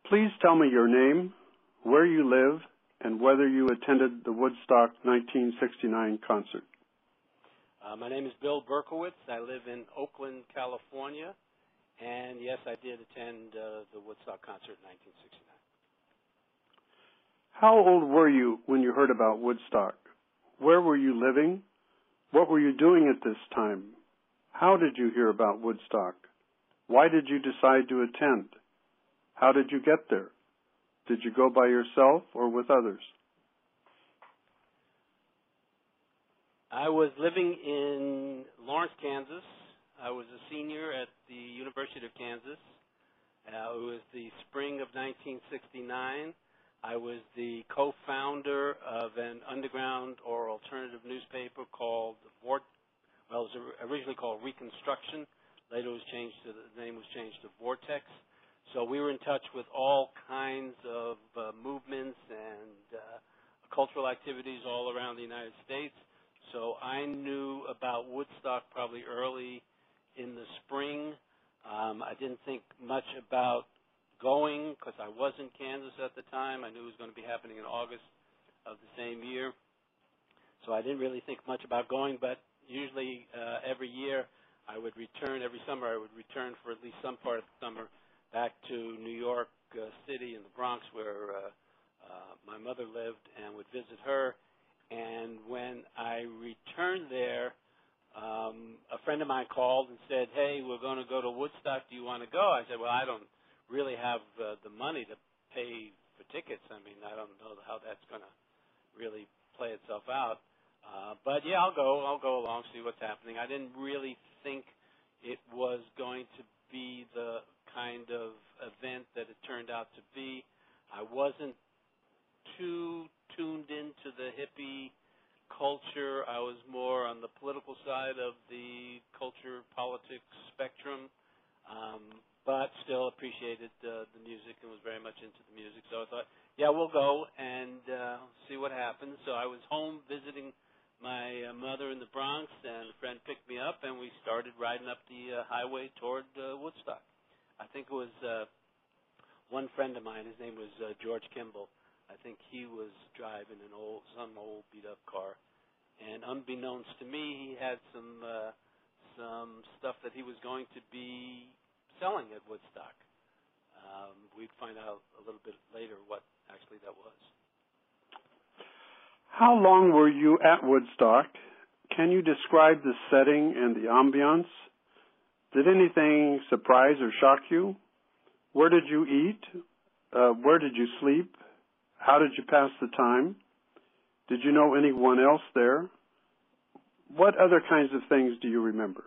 Please tell me your name, where you live, and whether you attended the Woodstock 1969 concert. My name is Bill Berkowitz. I live in Oakland, California. And yes, I did attend the Woodstock concert in 1969. How old were you when you heard about Woodstock? Where were you living? What were you doing at this time? How did you hear about Woodstock? Why did you decide to attend? How did you get there? Did you go by yourself or with others? I was living in Lawrence, Kansas. I was a senior at the University of Kansas. It was the spring of 1969. I was the co-founder of an underground or alternative newspaper called it was originally called Reconstruction. Later the name was changed to Vortex. So we were in touch with all kinds of movements and cultural activities all around the United States. So I knew about Woodstock probably early in the spring. I didn't think much about going because I was in Kansas at the time. I knew it was going to be happening in August of the same year. So I didn't really think much about going, but usually every year every summer I would return for at least some part of the summer back to New York City in the Bronx where my mother lived and would visit her. And when I returned there, a friend of mine called and said, "Hey, we're going to go to Woodstock. Do you want to go?" I said, "Well, I don't really have the money to pay for tickets. I mean, I don't know how that's going to really play itself out. But yeah, I'll go. I'll go along, see what's happening." I didn't really think it was going to be the kind of event that it turned out to be. I wasn't too tuned into the hippie culture. I was more on the political side of the culture politics spectrum, but still appreciated the music and was very much into the music. So I thought, yeah, we'll go and see what happens. So I was home visiting my mother in the Bronx, and a friend picked me up, and we started riding up the highway toward Woodstock. I think it was one friend of mine. His name was George Kimball. I think he was driving some old beat-up car, and unbeknownst to me, he had some stuff that he was going to be selling at Woodstock. We'd find out a little bit later what actually that was. How long were you at Woodstock? Can you describe the setting and the ambiance? Did anything surprise or shock you? Where did you eat? Where did you sleep? How did you pass the time? Did you know anyone else there? What other kinds of things do you remember?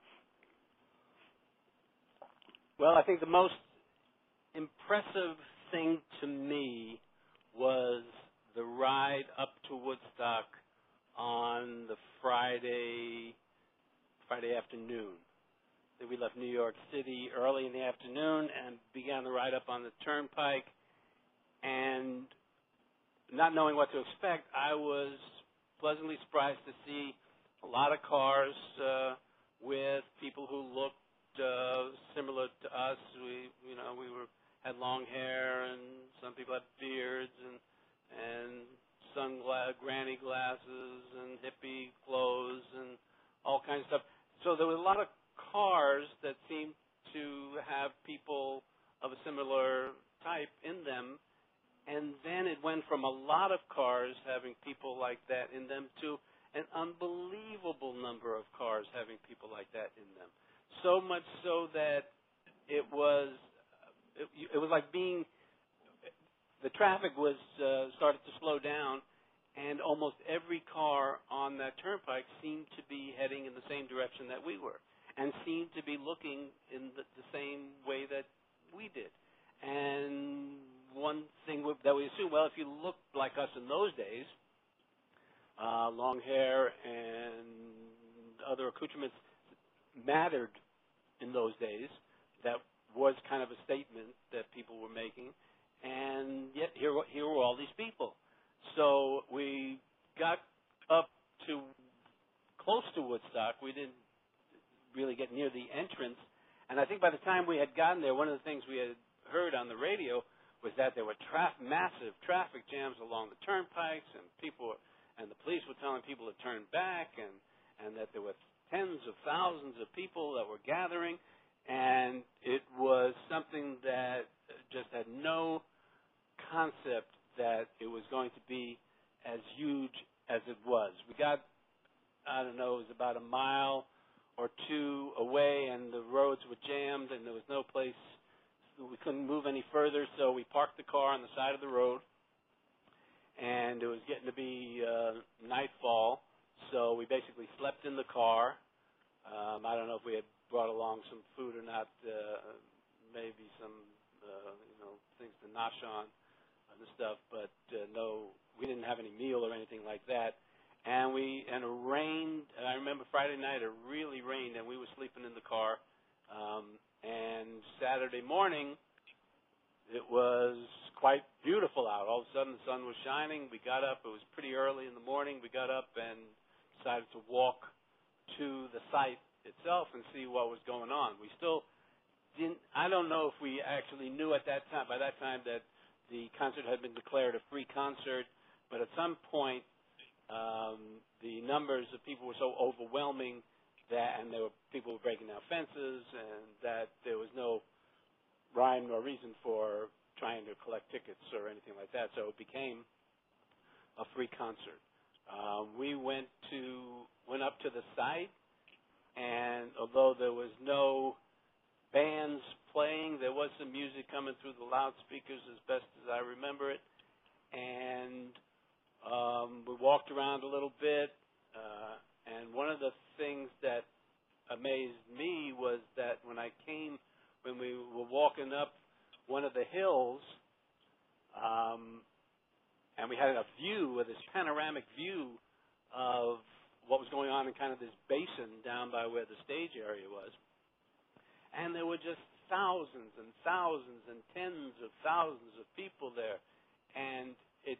Well, I think the most impressive thing to me was the ride up to Woodstock on the Friday afternoon. We left New York City early in the afternoon and began the ride up on the Turnpike. And not knowing what to expect, I was pleasantly surprised to see a lot of cars with people who looked similar to us. We had long hair, and some people had beards and granny glasses and hippie clothes and all kinds of stuff. So there were a lot of cars that seemed to have people of a similar type in them. And then it went from a lot of cars having people like that in them to an unbelievable number of cars having people like that in them. So much so that it was like the traffic was started to slow down, and almost every car on that turnpike seemed to be heading in the same direction that we were, and seemed to be looking in the same way that we did. And one thing that we assume, well, if you looked like us in those days, long hair and other accoutrements mattered in those days. That was kind of a statement that people were making. And yet here were all these people. So we got up to close to Woodstock. We didn't really get near the entrance. And I think by the time we had gotten there, one of the things we had heard on the radio was that there were massive traffic jams along the turnpikes, and the police were telling people to turn back, and that there were tens of thousands of people that were gathering, and it was something that just had no concept that it was going to be as huge as it was. We got, I don't know, it was about a mile or two away, and the roads were jammed, and there was no place. We couldn't move any further, so we parked the car on the side of the road, and it was getting to be nightfall, so we basically slept in the car. I don't know if we had brought along some food or not, maybe some things to nosh on and stuff, but no, we didn't have any meal or anything like that. And it rained. I remember Friday night it really rained, and we were sleeping in the car. And Saturday morning, it was quite beautiful out. All of a sudden, the sun was shining. We got up. It was pretty early in the morning. We got up and decided to walk to the site itself and see what was going on. We still didn't. I don't know if we actually knew at that time. By that time, that the concert had been declared a free concert. But at some point, the numbers of people were so overwhelming and people were breaking down fences, and that there was no rhyme nor reason for trying to collect tickets or anything like that. So it became a free concert. We went up to the site, and although there was no bands playing, there was some music coming through the loudspeakers as best as I remember it. And we walked around a little bit, and one of the things that amazed me was that when we were walking up one of the hills, and we had this panoramic view of what was going on in kind of this basin down by where the stage area was. And there were just thousands and thousands and tens of thousands of people there. And it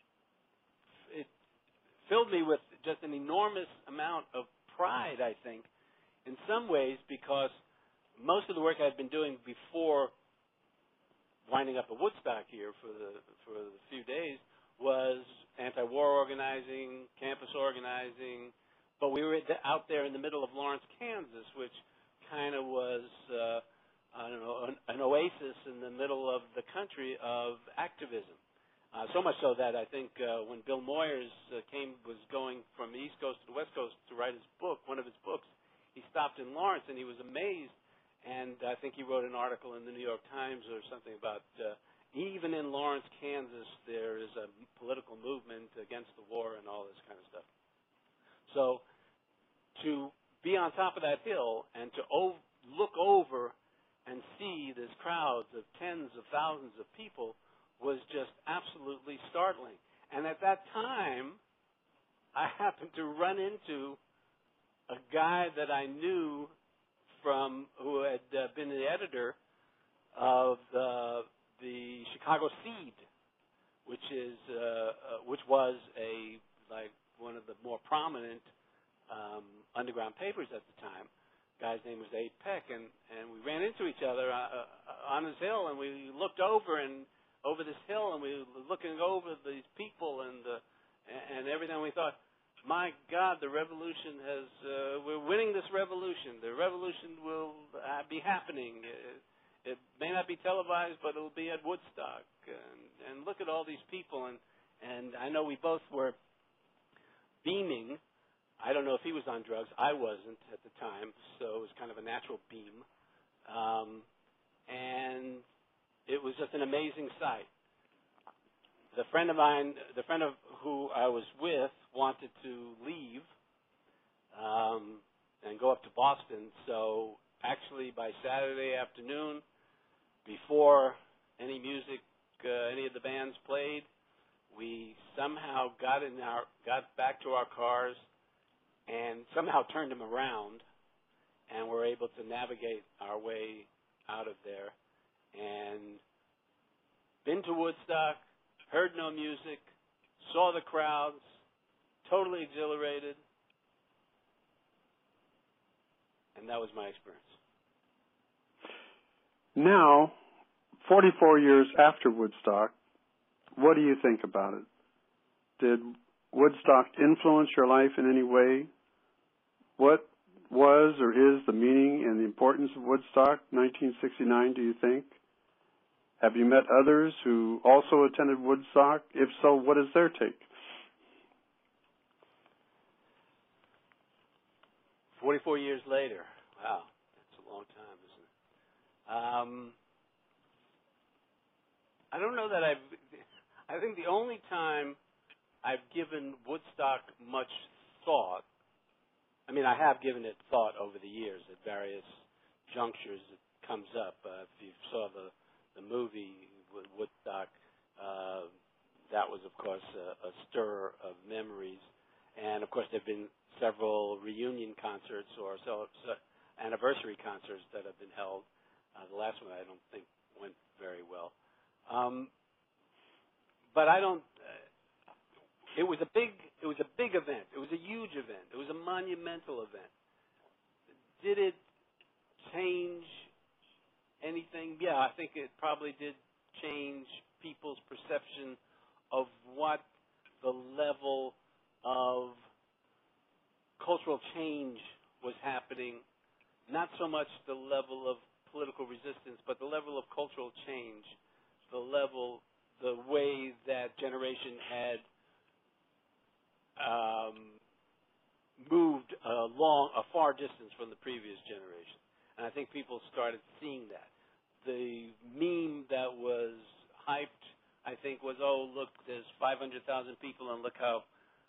filled me with just an enormous amount of pride, I think, in some ways, because most of the work I'd been doing before winding up at Woodstock here for the few days was anti-war organizing, campus organizing, but we were out there in the middle of Lawrence, Kansas, which kind of was, an oasis in the middle of the country of activism. So much so that I think when Bill Moyers was going from the East Coast to the West Coast to write one of his books, he stopped in Lawrence and he was amazed. And I think he wrote an article in the New York Times or something about even in Lawrence, Kansas, there is a political movement against the war and all this kind of stuff. So to be on top of that hill and to look over and see this crowds of tens of thousands of people was just absolutely startling. And at that time, I happened to run into a guy that I knew who had been the editor of the Chicago Seed, which was one of the more prominent underground papers at the time. The guy's name was Abe Peck, and we ran into each other on his hill, and we looked over this hill, and we were looking over these people and everything. We thought, my God, the revolution we're winning this revolution. The revolution will be happening. It may not be televised, but it will be at Woodstock. And look at all these people. And I know we both were beaming. I don't know if he was on drugs. I wasn't at the time, so it was kind of a natural beam. And it was just an amazing sight. The friend of who I was with wanted to leave and go up to Boston. So actually by Saturday afternoon, before any music, any of the bands played, we somehow got back to our cars and somehow turned them around, and were able to navigate our way out of there. And been to Woodstock, heard no music, saw the crowds, totally exhilarated, and that was my experience. Now, 44 years after Woodstock, what do you think about it? Did Woodstock influence your life in any way? What was or is the meaning and the importance of Woodstock 1969, do you think? Have you met others who also attended Woodstock? If so, what is their take? 44 years later. Wow, that's a long time, isn't it? I don't know that I think the only time I've given Woodstock much thought, I mean, I have given it thought over the years at various junctures. It comes up. If you saw the movie Woodstock, that was, of course, a stir of memories. And, of course, there have been several reunion concerts or anniversary concerts that have been held. The last one I don't think went very well. But I don't. It was a big event. It was a huge event. It was a monumental event. Did it change anything? Yeah, I think it probably did change people's perception of what the level of cultural change was happening. Not so much the level of political resistance, but the level of cultural change, the way that generation had moved a far distance from the previous generation. And I think people started seeing that. The meme that was hyped, I think, was, oh, look, there's 500,000 people, and look how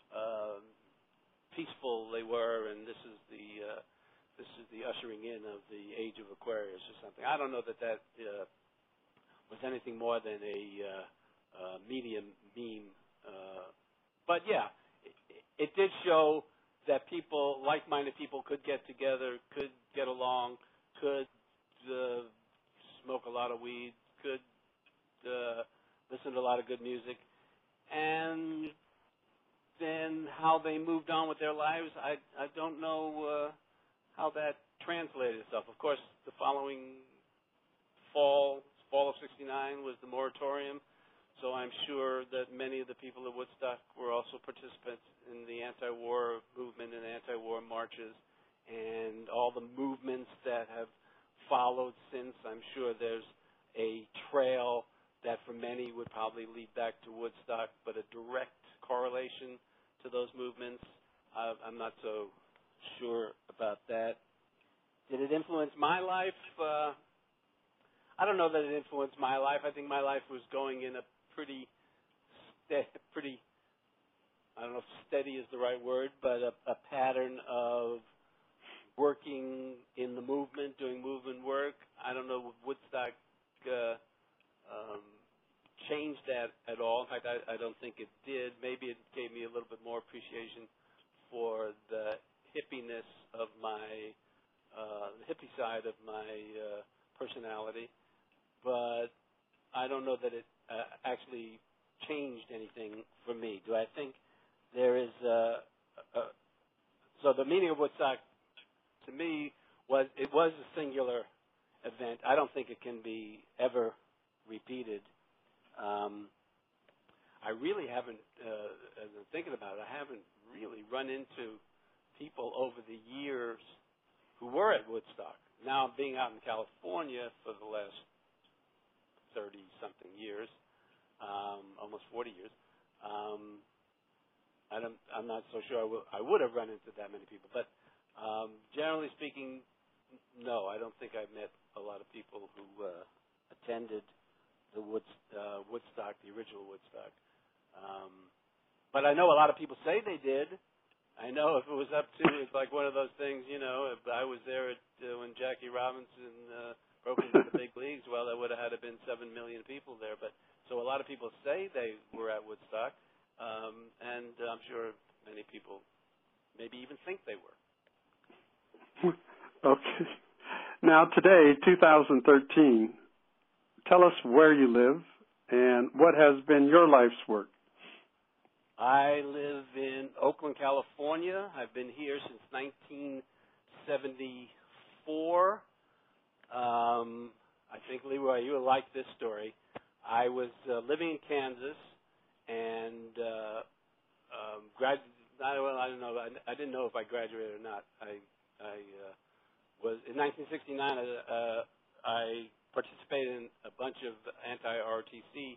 peaceful they were, and this is the ushering in of the age of Aquarius or something. I don't know that was anything more than a media meme. But, yeah, it did show that people, like-minded people, could get together, could get along, could smoke a lot of weed, could listen to a lot of good music. And then how they moved on with their lives, I don't know how that translated itself. Of course, the following fall of '69 was the moratorium, so I'm sure that many of the people at Woodstock were also participants in the anti-war movement and anti-war marches and all the movements that have followed since. I'm sure there's a trail that for many would probably lead back to Woodstock, but a direct correlation to those movements, I'm not so sure about that. Did it influence my life? I don't know that it influenced my life. I think my life was going in a pretty, I don't know if steady is the right word, but a pattern of working in the movement, doing movement work. I don't know if Woodstock changed that at all. In fact, I don't think it did. Maybe it gave me a little bit more appreciation for the hippiness of my, the hippie side of my personality. But I don't know that it actually changed anything for me. Do I think there is so the meaning of Woodstock to me was it was a singular event. I don't think it can be ever repeated. I really haven't, as I'm thinking about it, I haven't really run into people over the years who were at Woodstock. Now, being out in California for the last 30-something years, almost 40 years, I'm not so sure I would have run into that many people. But generally speaking, no, I don't think I've met a lot of people who attended the Woodstock, the original Woodstock. But I know a lot of people say they did. I know if it was up to, it's like one of those things, you know, if I was there when Jackie Robinson broke into the big leagues, well, there would have had to been 7 million people there. But so a lot of people say they were at Woodstock, and I'm sure many people maybe even think they were. Okay. Now today, 2013, tell us where you live and what has been your life's work. I live in Oakland, California. I've been here since 1974. I think, Leroy, you will like this story. I was living in Kansas, and I don't know. I didn't know if I graduated or not. I was in 1969. I participated in a bunch of anti-ROTC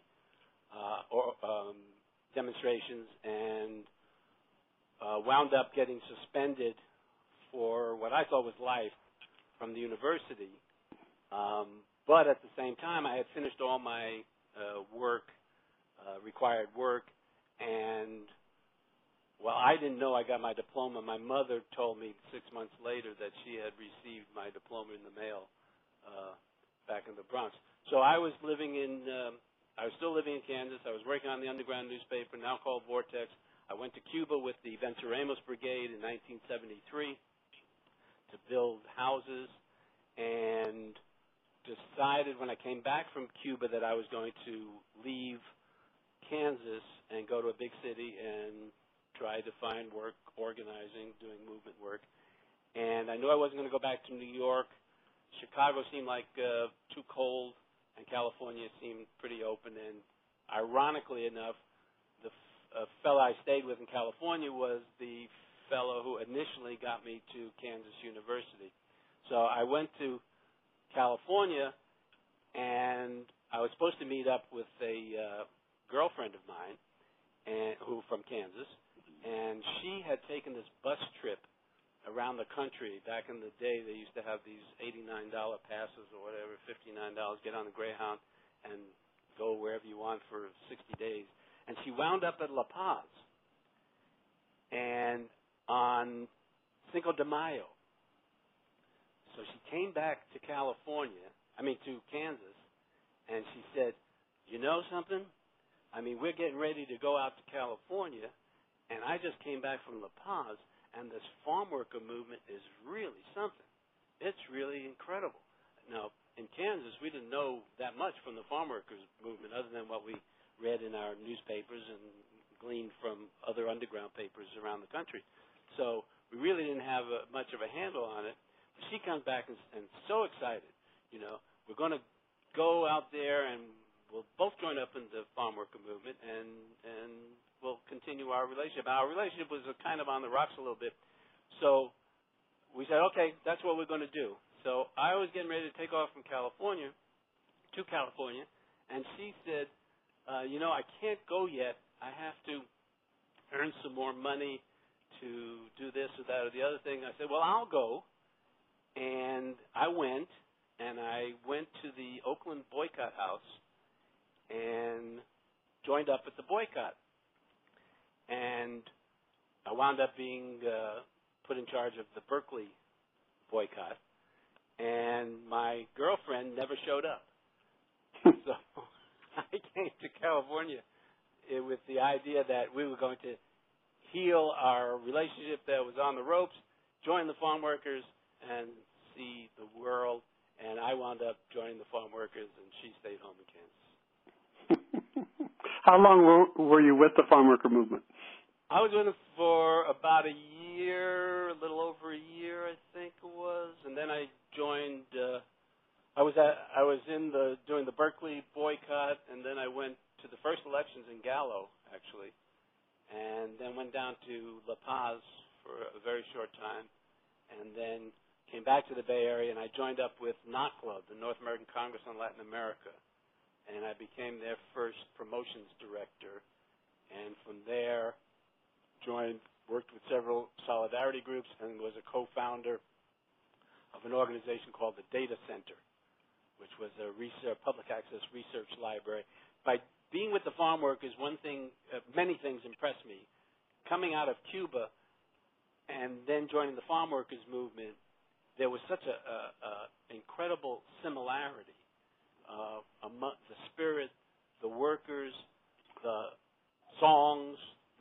demonstrations and wound up getting suspended for what I thought was life from the university. But at the same time, I had finished all my required work, and well, I didn't know I got my diploma. My mother told me 6 months later that she had received my diploma in the mail back in the Bronx. So I was still living in Kansas. I was working on the underground newspaper, now called Vortex. I went to Cuba with the Venceremos Brigade in 1973 to build houses, and decided when I came back from Cuba that I was going to leave Kansas and go to a big city and try to find work organizing, doing movement work. And I knew I wasn't going to go back to New York. Chicago seemed like too cold, and California seemed pretty open. And ironically enough, the fellow I stayed with in California was the fellow who initially got me to Kansas University. So I went to California, and I was supposed to meet up with a girlfriend of mine who from Kansas, and she had taken this bus trip around the country. Back in the day, they used to have these $89 passes or whatever, $59, get on the Greyhound and go wherever you want for 60 days. And she wound up at La Paz. And on Cinco de Mayo, so she came back to to Kansas, and she said, you know something? I mean, we're getting ready to go out to California, and I just came back from La Paz, and this farm worker movement is really something. It's really incredible. Now, in Kansas, we didn't know that much from the farm workers movement other than what we read in our newspapers and gleaned from other underground papers around the country. So we really didn't have much of a handle on it. She comes back and so excited, we're going to go out there and we'll both join up in the farm worker movement and we'll continue our relationship. Our relationship was kind of on the rocks a little bit. So we said, okay, that's what we're going to do. So I was getting ready to take off from California to California, and she said, I can't go yet. I have to earn some more money to do this or that or the other thing. I said, well, I'll go. And I went to the Oakland Boycott House and joined up with the boycott. And I wound up being put in charge of the Berkeley boycott. And my girlfriend never showed up. So I came to California with the idea that we were going to heal our relationship that was on the ropes, join the farm workers, and see the world. And I wound up joining the farm workers, and she stayed home in Kansas. How long were you with the farm worker movement? I was with it for about a year, a little over a year, I think it was. And then I joined. I was doing the Berkeley boycott, and then I went to the first elections in Gallo, actually, and then went down to La Paz for a very short time, and then came back to the Bay Area, and I joined up with NACLA, the North American Congress on Latin America, and I became their first promotions director, and from there worked with several solidarity groups, and was a co-founder of an organization called the Data Center, which was a public access research library. By being with the farm workers, many things impressed me. Coming out of Cuba and then joining the farm workers movement, there was such an incredible similarity among the spirit, the workers, the songs,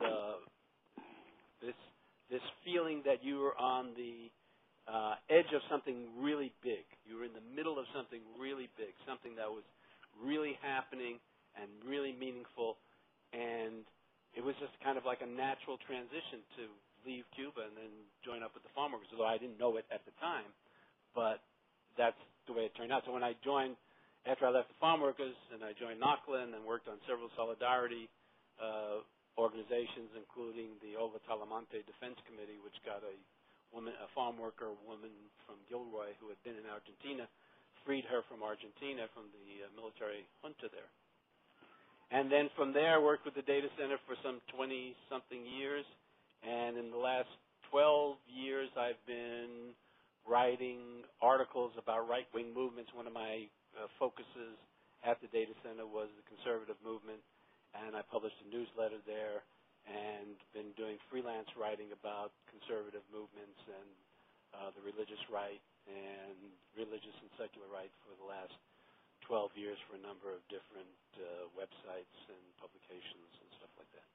this feeling that you were on the edge of something really big. You were in the middle of something really big, something that was really happening and really meaningful, and it was just kind of like a natural transition to leave Cuba and then join up with the farm workers, although I didn't know it at the time, but that's the way it turned out. So when I joined after I left the farm workers and I joined NOCLA and worked on several solidarity organizations, including the Olga Talamonte Defense Committee, which got a farm worker woman from Gilroy who had been in Argentina, freed her from Argentina from the military junta there. And then from there, I worked with the data center for some 20-something years. And in the last 12 years, I've been writing articles about right-wing movements. One of my focuses at the data center was the conservative movement, and I published a newsletter there and been doing freelance writing about conservative movements and the religious right and religious and secular right for the last 12 years for a number of different websites and publications and stuff like that.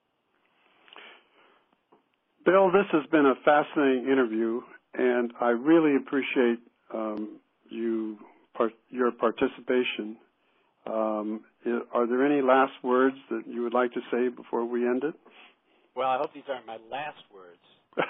Bill, this has been a fascinating interview, and I really appreciate your participation. Are there any last words that you would like to say before we end it? Well, I hope these aren't my last words.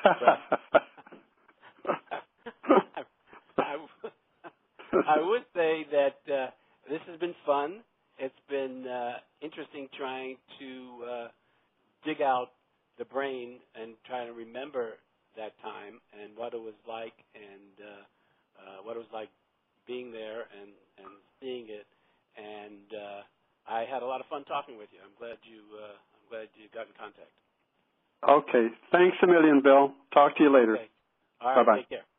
I would say that this has been fun. It's been interesting trying to dig out the brain and try to remember that time and what it was like and what it was like being there and seeing it. And I had a lot of fun talking with you. I'm glad you got in contact. Okay. Thanks a million, Bill. Talk to you later. Okay. All right. Bye-bye. Take care.